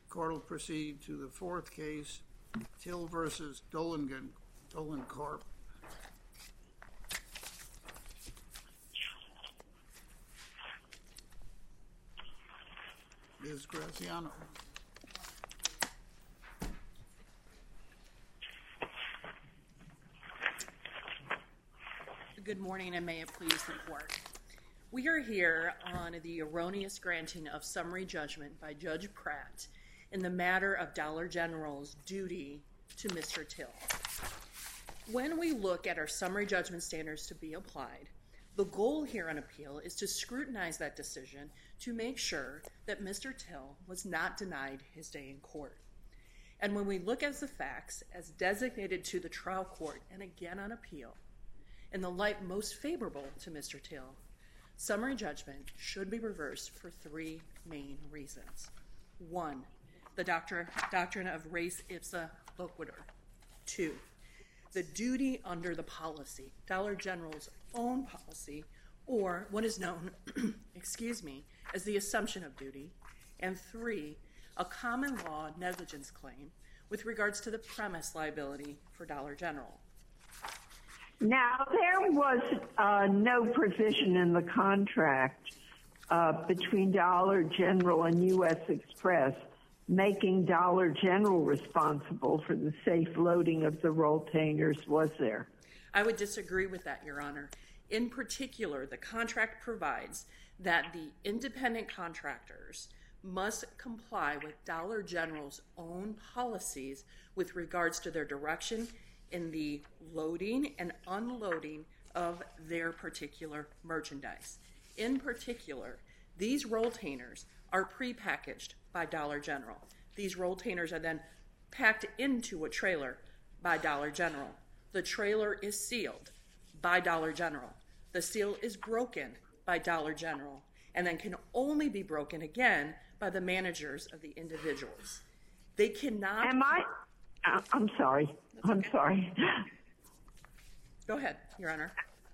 Court will proceed to the fourth case, Till versus Dolan Corp. Ms. Graziano. Good morning, and may it please the court. We are here on the erroneous granting of summary judgment by Judge Pratt in the matter of Dollar General's duty to Mr. Till. When we look at our summary judgment standards to be applied, the goal here on appeal is to scrutinize that decision to make sure that Mr. Till was not denied his day in court. And when we look at the facts as designated to the trial court and again on appeal, in the light most favorable to Mr. Till, summary judgment should be reversed for three main reasons. One, the doctrine of res ipsa loquitur. Two, the duty under the policy, Dollar General's own policy, or what is known, as the assumption of duty. And three, a common law negligence claim with regards to the premise liability for Dollar General. Now, there was no provision in the contract between Dollar General and U.S. Express making Dollar General responsible for the safe loading of the rolltainers, was there? I would disagree with that, Your Honor. In particular, the contract provides that the independent contractors must comply with Dollar General's own policies with regards to their direction in the loading and unloading of their particular merchandise. In particular, these rolltainers are prepackaged by Dollar General. These rolltainers are then packed into a trailer by Dollar General. The trailer is sealed by Dollar General. The seal is broken by Dollar General and then can only be broken again by the managers of the individuals. They cannot... I'm sorry. I'm sorry. Go ahead, Your Honor.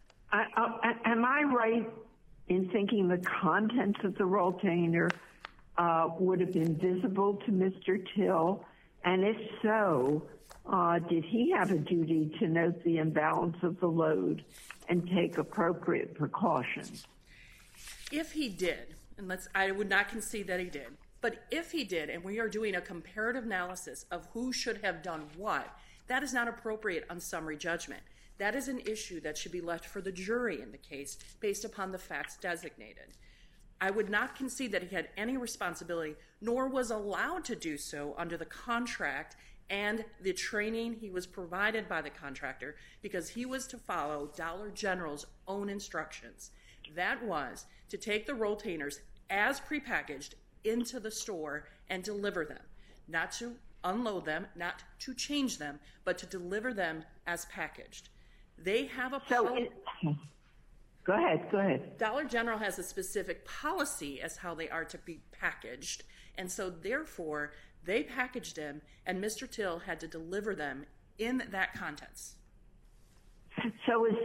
Am I right in thinking the contents of the rolltainer would have been visible to Mr. Till? And if so, did he have a duty to note the imbalance of the load and take appropriate precautions? If he did, and I would not concede that he did, but if he did, and we are doing a comparative analysis of who should have done what, that is not appropriate on summary judgment. That is an issue that should be left for the jury in the case based upon the facts designated. I would not concede that he had any responsibility, nor was allowed to do so under the contract and the training he was provided by the contractor, because he was to follow Dollar General's own instructions. That was to take the rolltainers as prepackaged into the store and deliver them, not to unload them, not to change them, but to deliver them as packaged. They have a policy. Go ahead. Dollar General has a specific policy as how they are to be packaged, and so therefore they packaged them, and Mr. Till had to deliver them in that contents. So is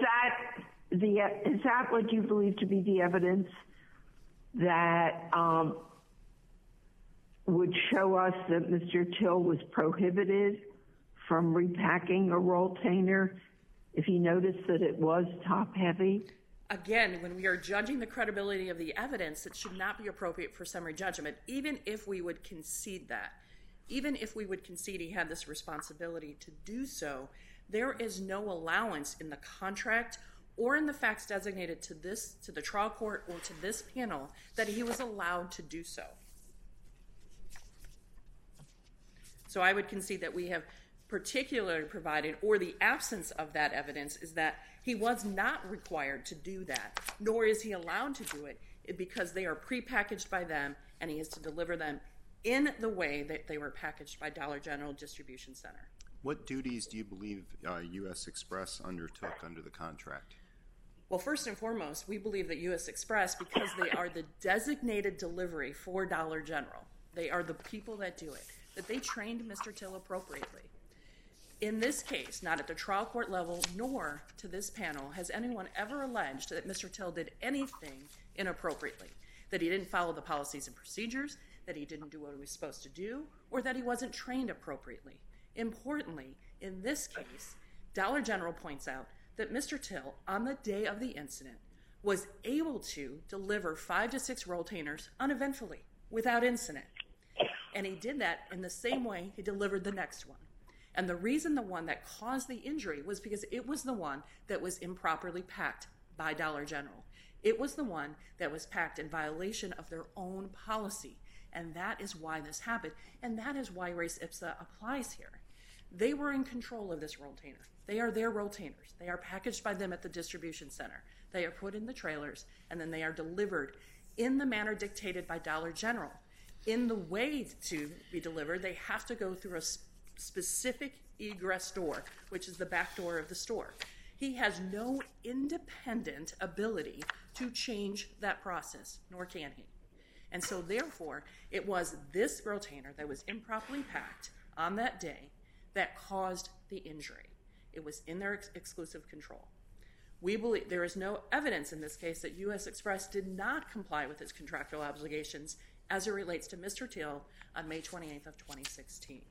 that what you believe to be the evidence that would show us that Mr. Till was prohibited from repacking a rolltainer if he noticed that it was top-heavy? Again, when we are judging the credibility of the evidence, it should not be appropriate for summary judgment, even if we would concede that. Even if we would concede he had this responsibility to do so, there is no allowance in the contract or in the facts designated to the trial court or to this panel that he was allowed to do so. So I would concede that we have particularly provided, or the absence of that evidence, is that he was not required to do that, nor is he allowed to do it because they are prepackaged by them and he is to deliver them in the way that they were packaged by Dollar General Distribution Center. What duties do you believe U.S. Express undertook under the contract? Well, first and foremost, we believe that U.S. Express, because they are the designated delivery for Dollar General, they are the people that do it, that they trained Mr. Till appropriately. In this case, not at the trial court level nor to this panel, has anyone ever alleged that Mr. Till did anything inappropriately, that he didn't follow the policies and procedures, that he didn't do what he was supposed to do, or that he wasn't trained appropriately. Importantly, in this case, Dollar General points out that Mr. Till, on the day of the incident, was able to deliver 5 to 6 rolltainers uneventfully, without incident. And he did that in the same way he delivered the next one. And the reason the one that caused the injury was because it was the one that was improperly packed by Dollar General. It was the one that was packed in violation of their own policy. And that is why this happened. And that is why res ipsa applies here. They were in control of this rolltainer. They are their rolltainers. They are packaged by them at the distribution center. They are put in the trailers, and then they are delivered in the manner dictated by Dollar General. In the way to be delivered, they have to go through a specific egress door, which is the back door of the store. He has no independent ability to change that process, nor can he. And so therefore, it was this rolltainer that was improperly packed on that day that caused the injury. It was in their exclusive control. We believe there is no evidence in this case that U.S. Express did not comply with its contractual obligations as it relates to Mr. Till on May 28th of 2016.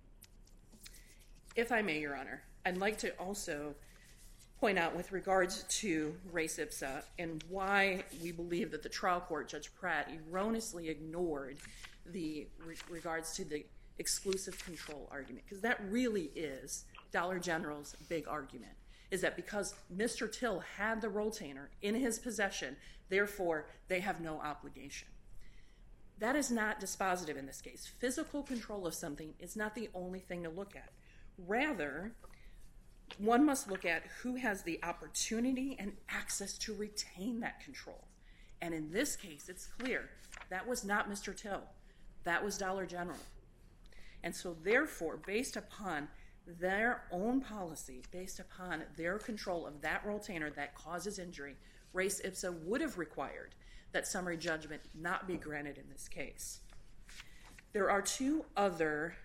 If I may, Your Honor, I'd like to also point out with regards to res ipsa and why we believe that the trial court, Judge Pratt, erroneously ignored the regards to the exclusive control argument, because that really is Dollar General's big argument, is that because Mr. Till had the rolltainer in his possession, therefore they have no obligation. That is not dispositive in this case. Physical control of something is not the only thing to look at. Rather, one must look at who has the opportunity and access to retain that control. And in this case, it's clear that was not Mr. Till. That was Dollar General. And so therefore, based upon their own policy, based upon their control of that rolltainer that causes injury, res ipsa would have required that summary judgment not be granted in this case. There are two other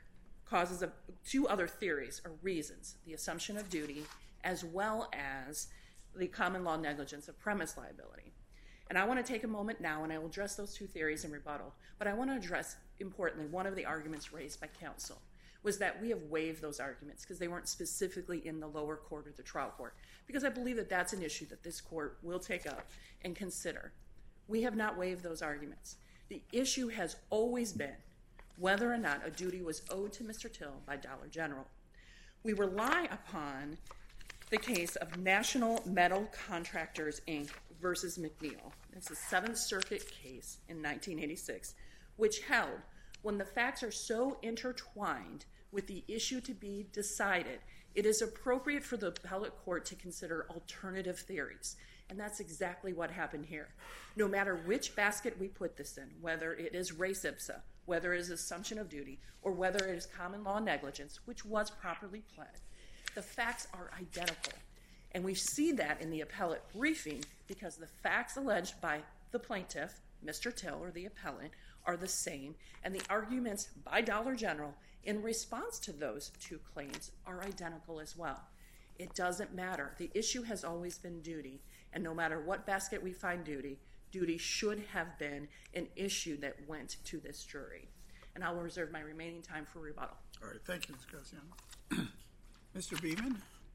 theories or reasons, the assumption of duty as well as the common law negligence of premise liability. And I want to take a moment now and I will address those two theories in rebuttal, but I want to address, importantly, one of the arguments raised by counsel was that we have waived those arguments because they weren't specifically in the lower court or the trial court, because I believe that that's an issue that this court will take up and consider. We have not waived those arguments. The issue has always been whether or not a duty was owed to Mr. Till by Dollar General. We rely upon the case of National Metal Contractors, Inc. versus McNeil. It's a Seventh Circuit case in 1986, which held when the facts are so intertwined with the issue to be decided, it is appropriate for the appellate court to consider alternative theories. And that's exactly what happened here. No matter which basket we put this in, whether it is res ipsa, whether it is assumption of duty, or whether it is common law negligence, which was properly pled, the facts are identical. And we see that in the appellate briefing because the facts alleged by the plaintiff, Mr. Till, or the appellant, are the same, and the arguments by Dollar General in response to those two claims are identical as well. It doesn't matter. The issue has always been duty, and no matter what basket we find duty, duty should have been an issue that went to this jury. And I will reserve my remaining time for rebuttal. All right, thank you, Ms. Graziano. Mr. Beeman?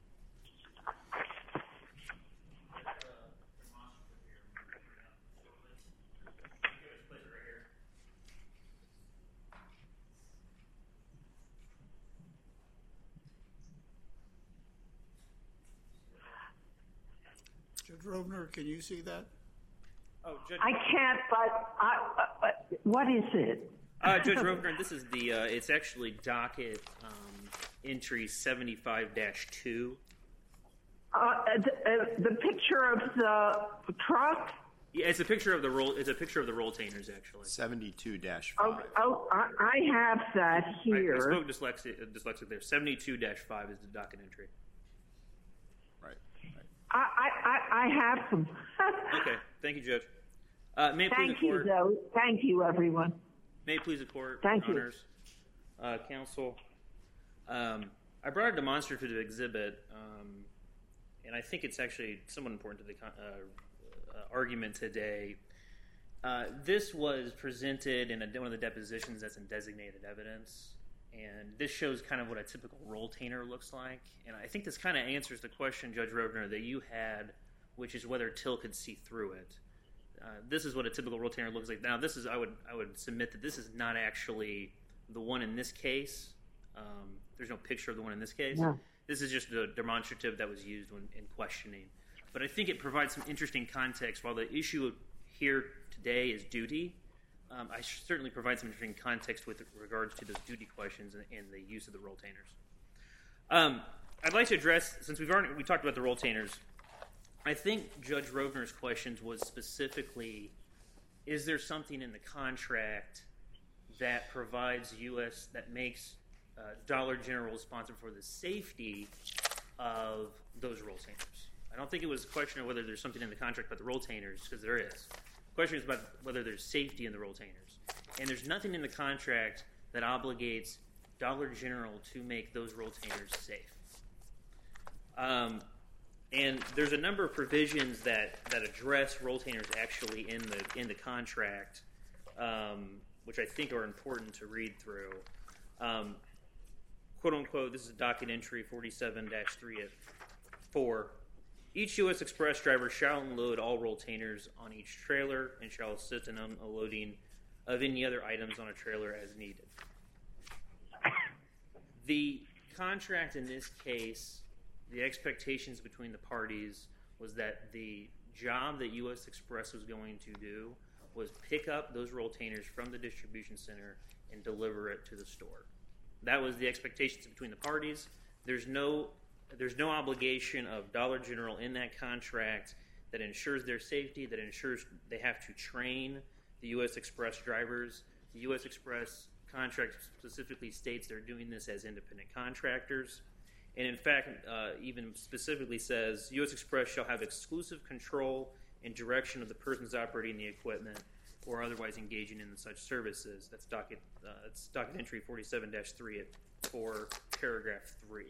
Judge Rovner, can you see that? Oh, Judge. I can't, but what is it? Judge Rovner, this is the, it's actually docket entry 75-2. The picture of the truck? Yeah, it's a picture of the rolltainers, actually. 72-5. Oh, I have that here. I spoke dyslexic there. 72-5 is the docket entry. Right. I have them. Okay, thank you, Judge. May it please Thank the you, court. though. Thank you, everyone. May it please the court. Thank you. Honors, counsel. I brought a demonstrative exhibit, and I think it's actually somewhat important to the argument today. This was presented in one of the depositions as in designated evidence, and this shows kind of what a typical rolltainer looks like. And I think this kind of answers the question, Judge Rovner, that you had, which is whether Till could see through it. This is what a typical rolltainer looks like. Now, this is I would submit that this is not actually the one in this case. There's no picture of the one in this case. Yeah. This is just the demonstrative that was used in questioning. But I think it provides some interesting context. While the issue here today is duty, I certainly provide some interesting context with regards to those duty questions and the use of the rolltainers. I'd like to address, since we talked about the rolltainers, I think Judge Rovner's questions was specifically, is there something in the contract that provides that makes Dollar General responsible for the safety of those rolltainers? I don't think it was a question of whether there's something in the contract about the rolltainers, because there is. The question is about whether there's safety in the rolltainers. And there's nothing in the contract that obligates Dollar General to make those rolltainers safe. And there's a number of provisions that address rolltainers actually in the contract, which I think are important to read through. Quote unquote, this is docket entry 47-3-4. Each U.S. Express driver shall unload all rolltainers on each trailer and shall assist in unloading of any other items on a trailer as needed. The contract in this case, the expectations between the parties was that the job that U.S. Express was going to do was pick up those rolltainers from the distribution center and deliver it to the store. That was the expectations between the parties. There's no obligation of Dollar General in that contract that ensures their safety, that ensures they have to train the U.S. Express drivers. The U.S. Express contract specifically states they're doing this as independent contractors. And in fact, even specifically says, U.S. Express shall have exclusive control and direction of the persons operating the equipment or otherwise engaging in such services. That's docket entry 47-3-4, paragraph 3.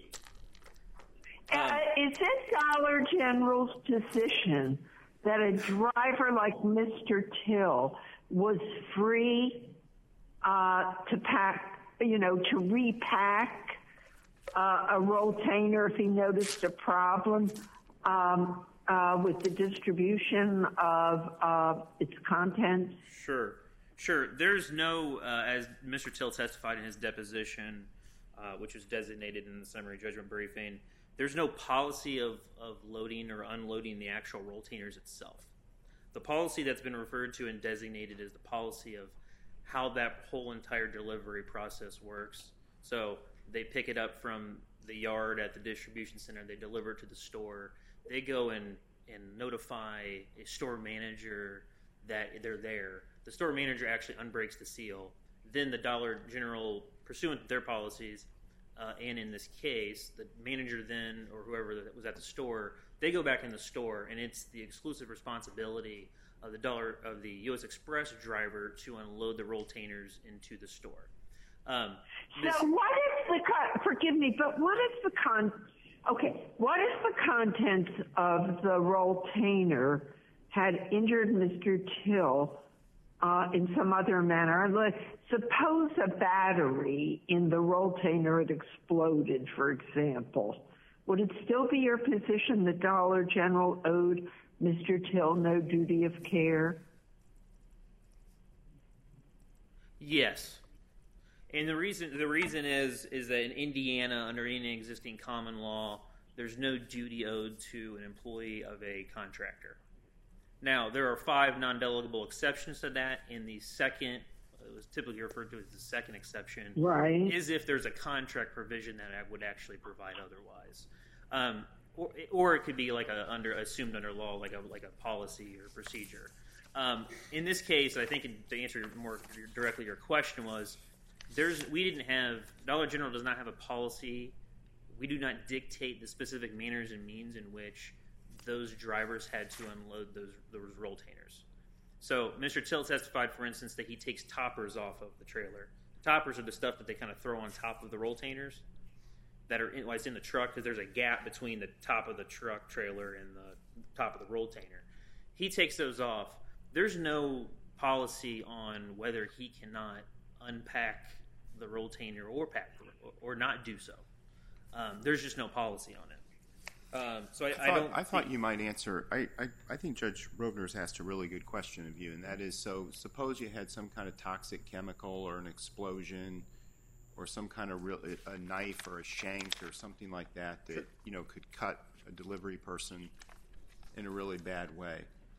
Is it Dollar General's position that a driver like Mr. Till was free to pack, to repack a rolltainer if he noticed a problem with the distribution of its contents? Sure. There's no, as Mr. Till testified in his deposition, which was designated in the summary judgment briefing, there's no policy of loading or unloading the actual rolltainers itself. The policy that's been referred to and designated is the policy of how that whole entire delivery process works. So they pick it up from the yard at the distribution center, they deliver it to the store, they go and notify a store manager that they're there. The store manager actually unbreaks the seal. Then the Dollar General, pursuant to their policies, and in this case, the manager then, or whoever that was at the store, they go back in the store, and it's the exclusive responsibility of the U.S. Express driver to unload the rolltainers into the store. So what is forgive me, but what is the contents of the rolltainer had injured Mr. Till in some other manner? Suppose a battery in the rolltainer had exploded, for example. Would it still be your position that Dollar General owed Mr. Till no duty of care? Yes. And the reason is that in Indiana, under any existing common law, there's no duty owed to an employee of a contractor. Now, there are 5 non-delegable exceptions to that. In the second, it was typically referred to as the second exception, right, is if there's a contract provision that would actually provide otherwise, or it could be like assumed under law, like a policy or procedure. In this case, I think to answer more directly your question was, Dollar General does not have a policy. We do not dictate the specific manners and means in which those drivers had to unload those rolltainers. So Mr. Till testified, for instance, that he takes toppers off of the trailer. Toppers are the stuff that they kind of throw on top of the rolltainers that are it's in the truck, because there's a gap between the top of the truck trailer and the top of the rolltainer. He takes those off. There's no policy on whether he cannot unpack the rolltainer or pack or not do so. There's just no policy on it. So I thought you might answer. I think Judge Rovner's asked a really good question of you, and that is: so suppose you had some kind of toxic chemical or an explosion, or some kind of a knife or a shank or something like that that could cut a delivery person in a really bad way.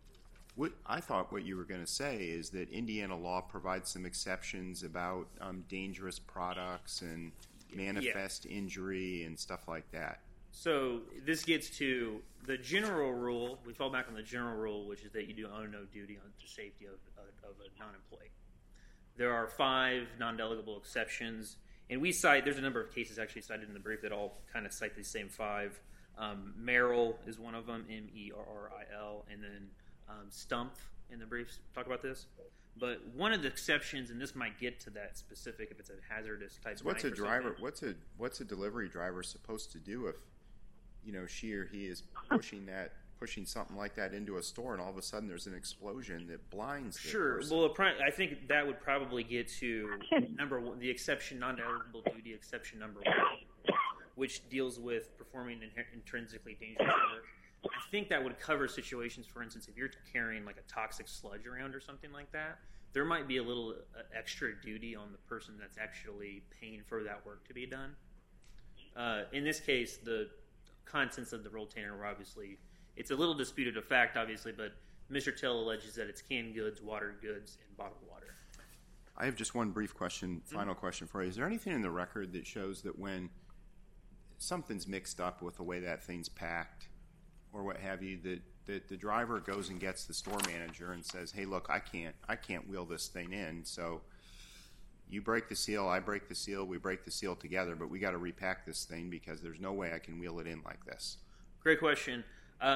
I thought what you were going to say is that Indiana law provides some exceptions about dangerous products and manifest injury and stuff like that. So this gets to the general rule. We fall back on the general rule, which is that you do owe no duty on the safety of a non-employee. There are 5 non-delegable exceptions, and there's a number of cases actually cited in the brief that all kind of cite these same 5. Merrill is one of them, Merril, and then Stumpf in the briefs talk about this. But one of the exceptions, and this might get to that specific if it's a hazardous type. So what's a delivery driver supposed to do if she or he is pushing something like that into a store, and all of a sudden there's an explosion that blinds the person? Well, I think that would probably get to number 1, the exception, non-delegable duty exception number 1, which deals with performing intrinsically dangerous work. I think that would cover situations, for instance, if you're carrying like a toxic sludge around or something like that, there might be a little extra duty on the person that's actually paying for that work to be done. In this case, the contents of the rolltainer were obviously, it's a little disputed of fact, obviously, but Mr. Till alleges that it's canned goods, watered goods, and bottled water. I have just one brief question, final question for you. Is there anything in the record that shows that when something's mixed up with the way that thing's packed or what have you, that the driver goes and gets the store manager and says, hey, look, I can't wheel this thing in, so you break the seal, I break the seal, we break the seal together, but we got to repack this thing because there's no way I can wheel it in like this? Great question.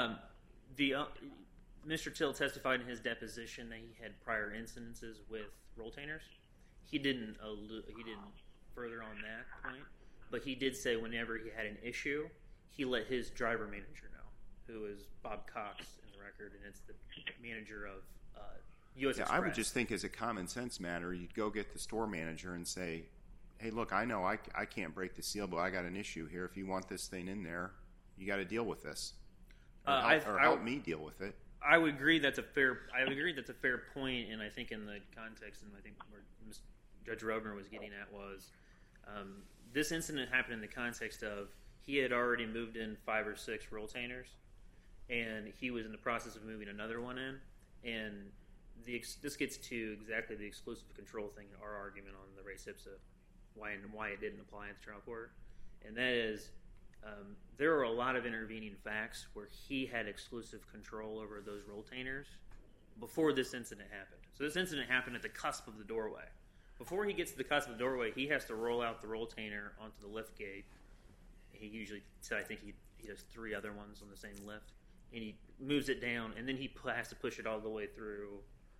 Mr. Till testified in his deposition that he had prior incidences with rolltainers. He didn't further on that point, but he did say whenever he had an issue, he let his driver manager know, who is Bob Cox in the record, and it's the manager of U.S. Express. I would just think as a common sense matter, you'd go get the store manager and say, hey, look, I know I can't break the seal, but I got an issue here. If you want this thing in there, you got to deal with this. Or help me deal with it. I would agree that's a fair point, and I think in the context, and I think where Judge Rovner was getting at was, this incident happened in the context of he had already moved in 5 or 6 rolltainers, and he was in the process of moving another one in, and this gets to exactly the exclusive control thing, our argument on the res ipsa, why it didn't apply in the trial court, and that is there are a lot of intervening facts where he had exclusive control over those rolltainers before this incident happened. So this incident happened at the cusp of the doorway. Before he gets to the cusp of the doorway, he has to roll out the rolltainer onto the lift gate. He usually, I think he does 3 other ones on the same lift, and he moves it down, and then he has to push it all the way through,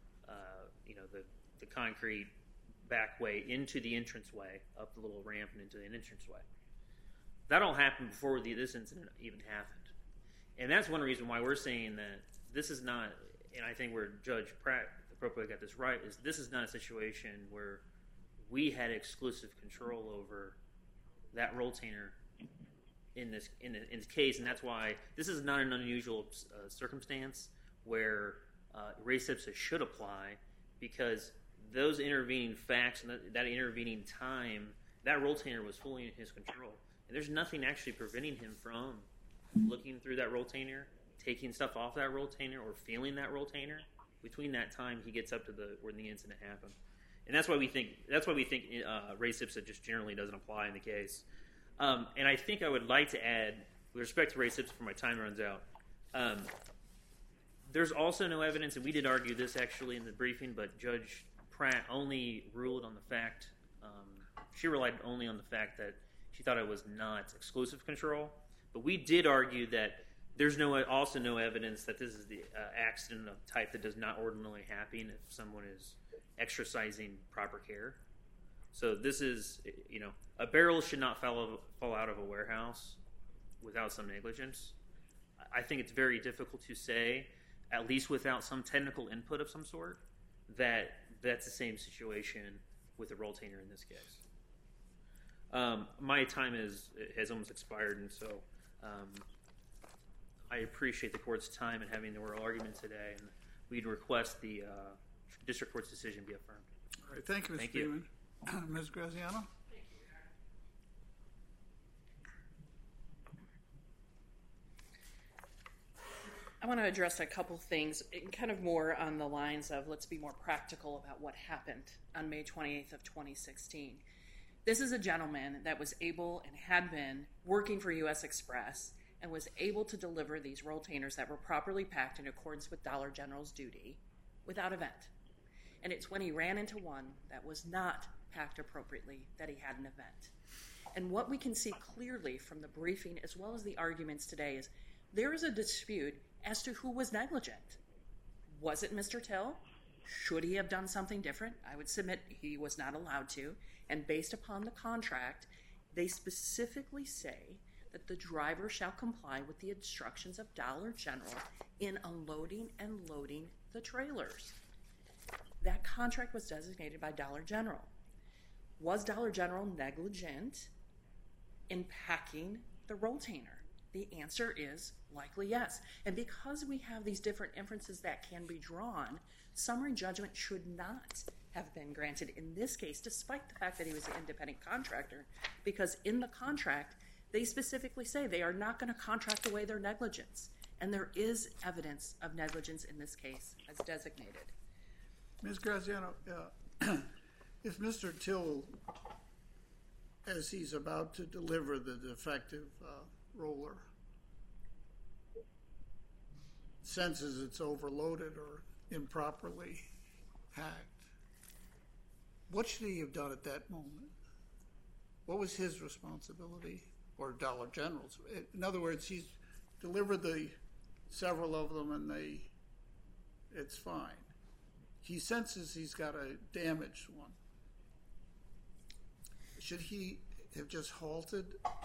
the concrete back way into the entranceway, up the little ramp and into an entranceway. That all happened before this incident even happened. And that's one reason why we're saying that this is not, and I think where Judge Pratt appropriately got this right, is this is not a situation where we had exclusive control over that rolltainer in this case, and that's why this is not an unusual circumstance where res ipsa should apply, because those intervening facts and that intervening time, that rolltainer was fully in his control. And there's nothing actually preventing him from looking through that rolltainer, taking stuff off that rolltainer, or feeling that rolltainer between that time he gets up to where the incident happened. And that's why we think res ipsa just generally doesn't apply in the case. And I think I would like to add, with respect to res ipsa before my time runs out, there's also no evidence, and we did argue this actually in the briefing, but Judge Pratt only ruled on the fact, she relied only on the fact that she thought it was not exclusive control. But we did argue that there's also no evidence that this is the accident of type that does not ordinarily happen if someone is exercising proper care. So this is, a barrel should not fall out of a warehouse without some negligence. I think it's very difficult to say, at least without some technical input of some sort, that's the same situation with the rolltainer in this case. My time has almost expired, and so I appreciate the court's time and having the oral argument today, and we'd request the district court's decision be affirmed. All right, thank you, Mr. Freeman. Ms. Graziano? I want to address a couple things, kind of more on the lines of let's be more practical about what happened on May 28th of 2016. This is a gentleman that was able and had been working for U.S. Express and was able to deliver these rolltainers that were properly packed in accordance with Dollar General's duty without event. And it's when he ran into one that was not packed appropriately that he had an event. And what we can see clearly from the briefing as well as the arguments today is there is a dispute as to who was negligent. Was it Mr. Till? Should he have done something different? I would submit he was not allowed to. And based upon the contract, they specifically say that the driver shall comply with the instructions of Dollar General in unloading and loading the trailers. That contract was designated by Dollar General. Was Dollar General negligent in packing the rolltainer? The answer is likely yes. And because we have these different inferences that can be drawn, summary judgment should not have been granted in this case, despite the fact that he was an independent contractor, because in the contract, they specifically say they are not going to contract away their negligence. And there is evidence of negligence in this case as designated. Ms. Graziano, if Mr. Till, as he's about to deliver the defective roller, senses it's overloaded or improperly packed, what should he have done at that moment? What was his responsibility, or Dollar General's? In other words, he's delivered several of them and it's fine. He senses he's got a damaged one. Should he have just halted?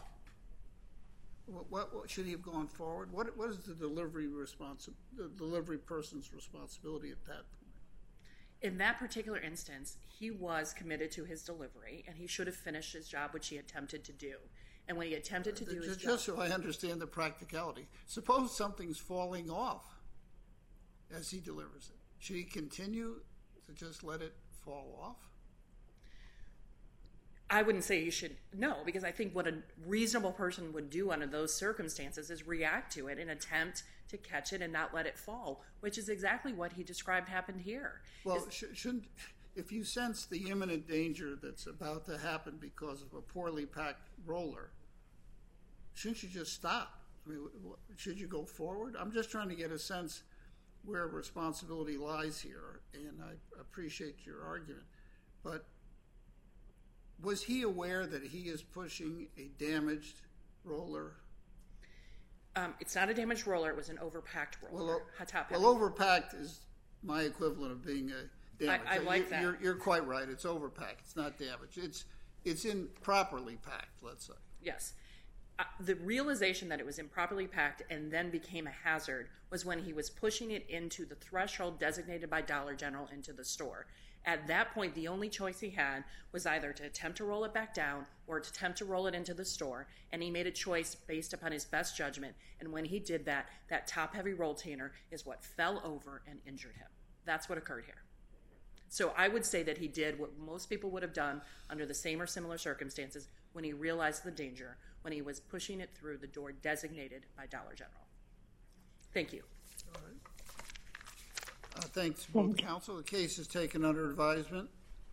What should he have gone forward? What is the delivery person's responsibility at that point? In that particular instance, he was committed to his delivery, and he should have finished his job, which he attempted to do. And when he attempted to do his job... Just so I understand the practicality, suppose something's falling off as he delivers it. Should he continue to just let it fall off? I wouldn't say you should, no, because I think what a reasonable person would do under those circumstances is react to it and attempt to catch it and not let it fall, which is exactly what he described happened here. Well, shouldn't, if you sense the imminent danger that's about to happen because of a poorly packed roller, shouldn't you just stop? I mean, should you go forward? I'm just trying to get a sense where responsibility lies here, and I appreciate your argument. But was he aware that he is pushing a damaged roller? It's not a damaged roller. It was an overpacked roller. Well, overpacked is my equivalent of being a damaged. I like that. You're quite right. It's overpacked. It's not damaged. It's improperly packed, let's say. Yes. The realization that it was improperly packed and then became a hazard was when he was pushing it into the threshold designated by Dollar General into the store. At that point, the only choice he had was either to attempt to roll it back down or to attempt to roll it into the store, and he made a choice based upon his best judgment, and when he did that, that top-heavy rolltainer is what fell over and injured him. That's what occurred here. So I would say that he did what most people would have done under the same or similar circumstances when he realized the danger, when he was pushing it through the door designated by Dollar General. Thank you. All right. Thanks, both counsel. The case is taken under advisement.